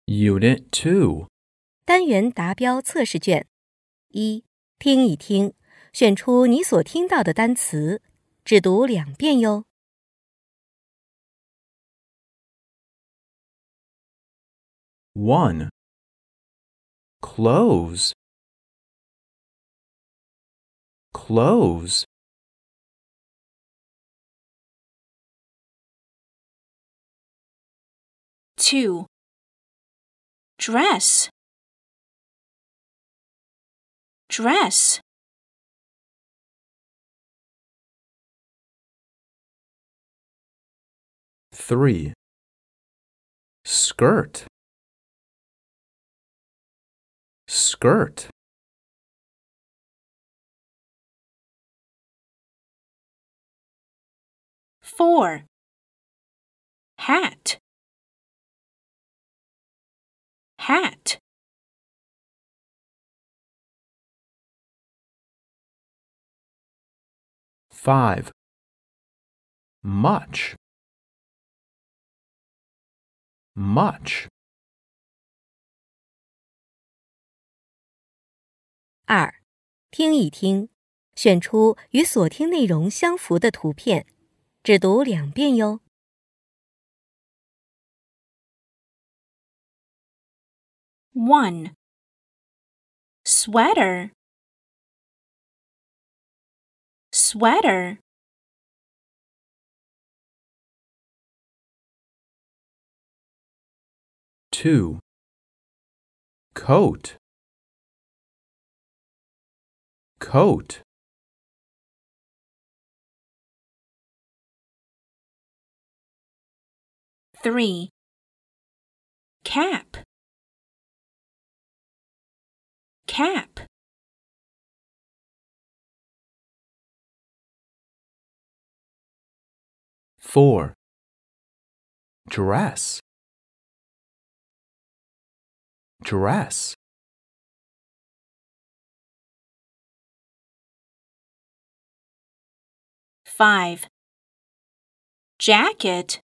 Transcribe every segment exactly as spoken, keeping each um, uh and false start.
Unit two. 单元达标测试卷。一、听一听，选出你所听到的单词，只读两遍哟。 one. Close. Close. two. Dress. Dress. three. Skirt. Skirt. four. Hat. Hat. five. Much. Much. 二、听一听，选出与所听内容相符的图片，只读两遍哟。 one. Sweater. Sweater. two. Coat. Coat. three. Cap. Cap. four. Dress. Dress. five. Jacket.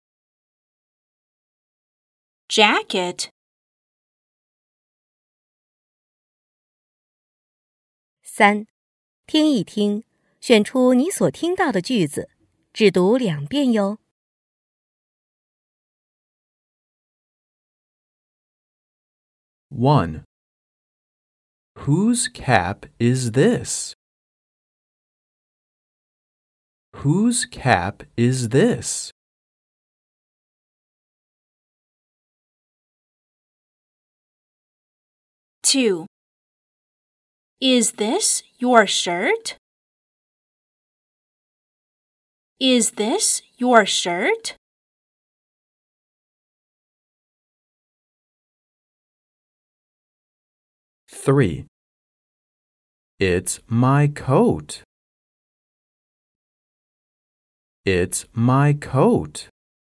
Jacket. 三、听一听，选出你所听到的句子，只读两遍哟。 one. Whose cap is this? Whose cap is this? two. Is this your shirt? Is this your shirt? three. It's my coat. It's my coat.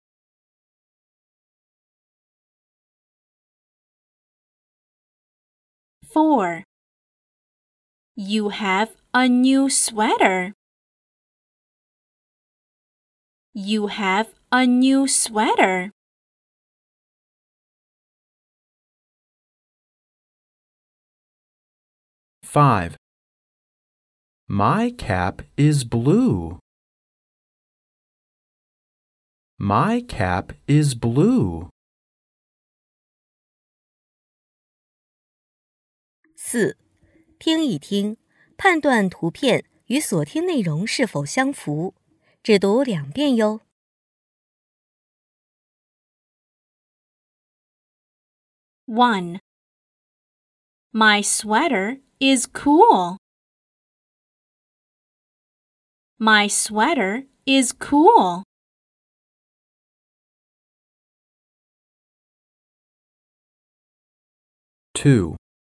four. You have a new sweater. You have a new sweater. five. My cap is blue. My cap is blue. 四、听一听，判断图片与所听内容是否相符，只读两遍哟。 one. My sweater is cool. My sweater is cool. two.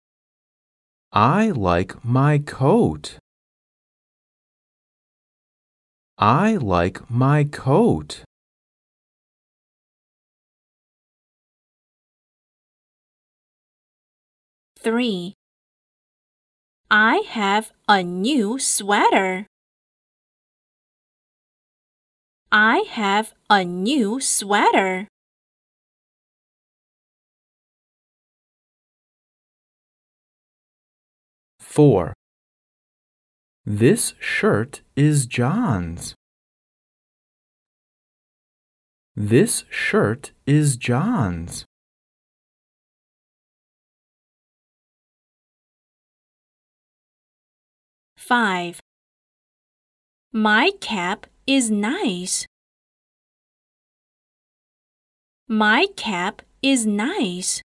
I like my coat. I like my coat. three. I have a new sweater. I have a new sweater. four. This shirt is John's. This shirt is John's. five. My cap is nice. My cap is nice.